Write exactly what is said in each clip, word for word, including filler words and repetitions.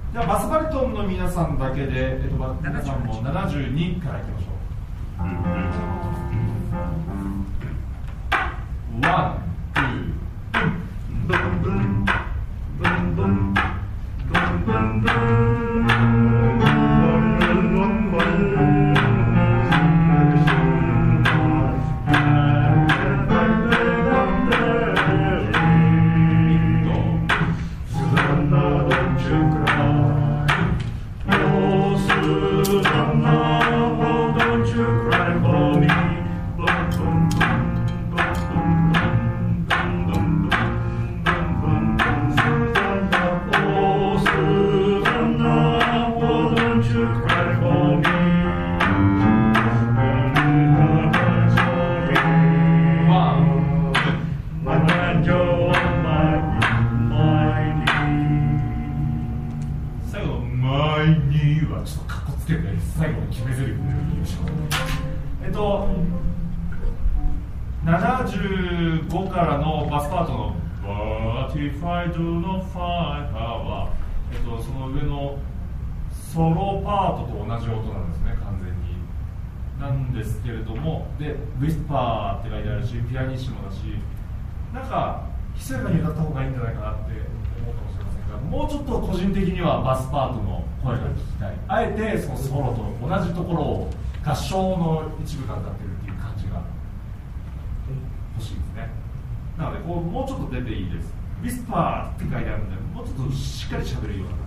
じゃあバスバリトンの皆さんだけで、えっと、皆さんもななじゅうにからいきましょう。ワン、ツー、ブンブンブンブンブンブンブンななじゅうごからのバスパートの「バーティファイドのファイハーは」えっと、その上のソロパートと同じ音なんですね、完全に。なんですけれども、で、ウィスパーって書いてあるし、ピアニッシモだし、なんか、ひそやかに歌った方がいいんじゃないかなって思うかもしれませんが、もうちょっと個人的にはバスパートの声が聞きたい。あえてそのソロと同じところを合唱の一部が歌ってるっていう感じが欲しいですね。なのでこうもうちょっと出ていいです。ウィスパーって書いてあるので、もうちょっとしっかり喋るような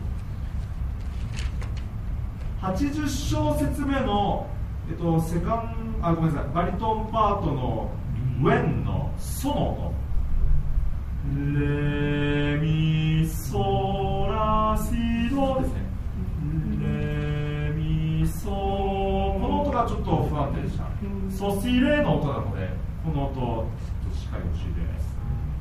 感じ。はちじゅっ小節目の、えっと、セカンあごめんなさいバリトンパートのウェンのソの音、レミソラシドですね。レミソ、この音がちょっと不安定でした。ソシレの音なので、この音ちょっとしっかり教えてないです。